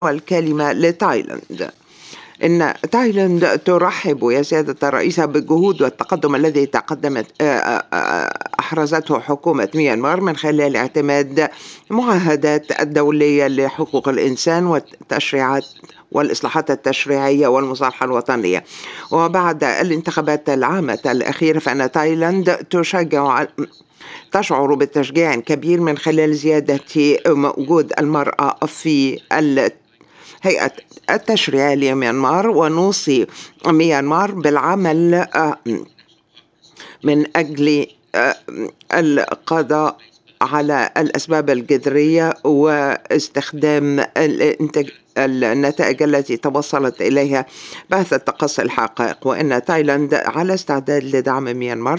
والكلمة لتايلاند. إن تايلاند ترحب يا سيادة الرئيسة بالجهود والتقدم الذي أحرزته حكومة ميانمار من خلال اعتماد معاهدات الدولية لحقوق الإنسان والتشريعات والإصلاحات التشريعية والمصالحة الوطنية. وبعد الانتخابات العامة الأخيرة فإن تايلاند تشعر بتشجيع كبير من خلال زيادة وجود المرأة في هيئة التشريع لميانمار، ونوصي ميانمار بالعمل من أجل القضاء على الأسباب الجذرية واستخدام النتائج التي توصلت إليها بحث التقصي الحقائق، وإن تايلاند على استعداد لدعم ميانمار